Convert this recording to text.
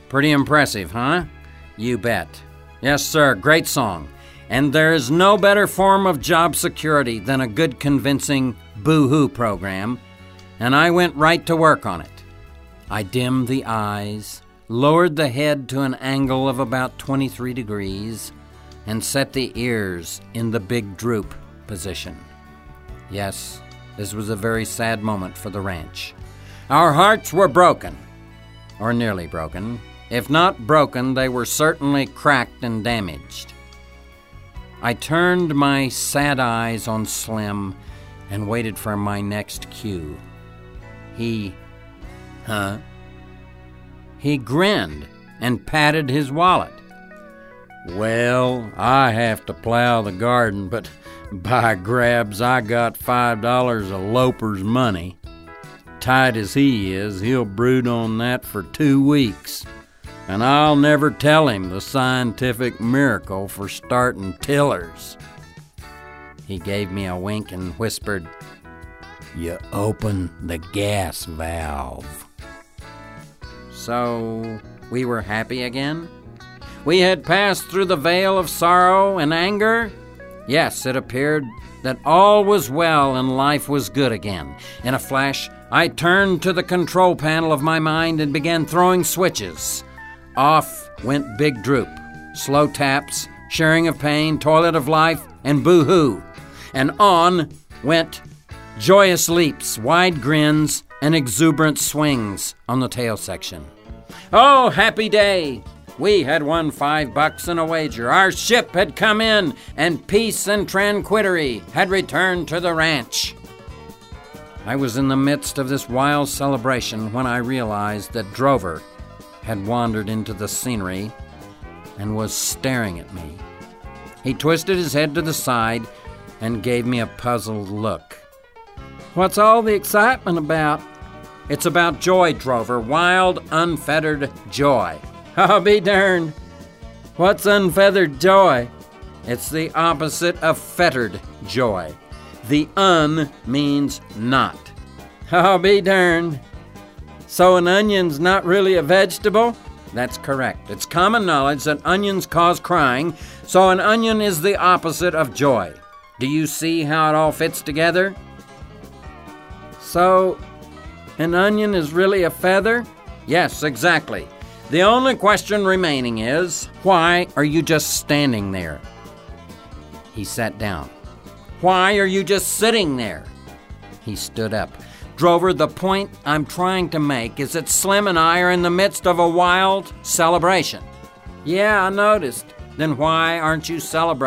Pretty impressive, huh? You bet. Yes, sir, great song. And there's no better form of job security than a good, convincing boo-hoo program, and I went right to work on it. I dimmed the eyes, lowered the head to an angle of about 23 degrees, and set the ears in the big droop position. Yes, this was a very sad moment for the ranch. Our hearts were broken, or nearly broken. If not broken, they were certainly cracked and damaged. I turned my sad eyes on Slim and waited for my next cue. He grinned and patted his wallet. Well, I have to plow the garden, but by grabs, I got $5 of Loper's money. Tight as he is, he'll brood on that for 2 weeks. And I'll never tell him the scientific miracle for starting tillers. He gave me a wink and whispered, "You open the gas valve." So, we were happy again? We had passed through the veil of sorrow and anger? Yes, it appeared that all was well and life was good again. In a flash, I turned to the control panel of my mind and began throwing switches. Off went Big Droop, slow taps, sharing of pain, toilet of life, and boo-hoo. And on went joyous leaps, wide grins, and exuberant swings on the tail section. Oh, happy day! We had won $5 in a wager. Our ship had come in, and peace and tranquility had returned to the ranch. I was in the midst of this wild celebration when I realized that Drover had wandered into the scenery and was staring at me. He twisted his head to the side and gave me a puzzled look. "What's all the excitement about?" "It's about joy, Drover. Wild, unfettered joy." "I'll be darned. What's unfeathered joy?" "It's the opposite of fettered joy. The un means not." "I'll be darned. So an onion's not really a vegetable?" "That's correct. It's common knowledge that onions cause crying, so an onion is the opposite of joy. Do you see how it all fits together?" "So an onion is really a feather?" "Yes, exactly. The only question remaining is, why are you just standing there?" He sat down. "Why are you just sitting there?" He stood up. "Drover, the point I'm trying to make is that Slim and I are in the midst of a wild celebration." "Yeah, I noticed. Then why aren't you celebrating?"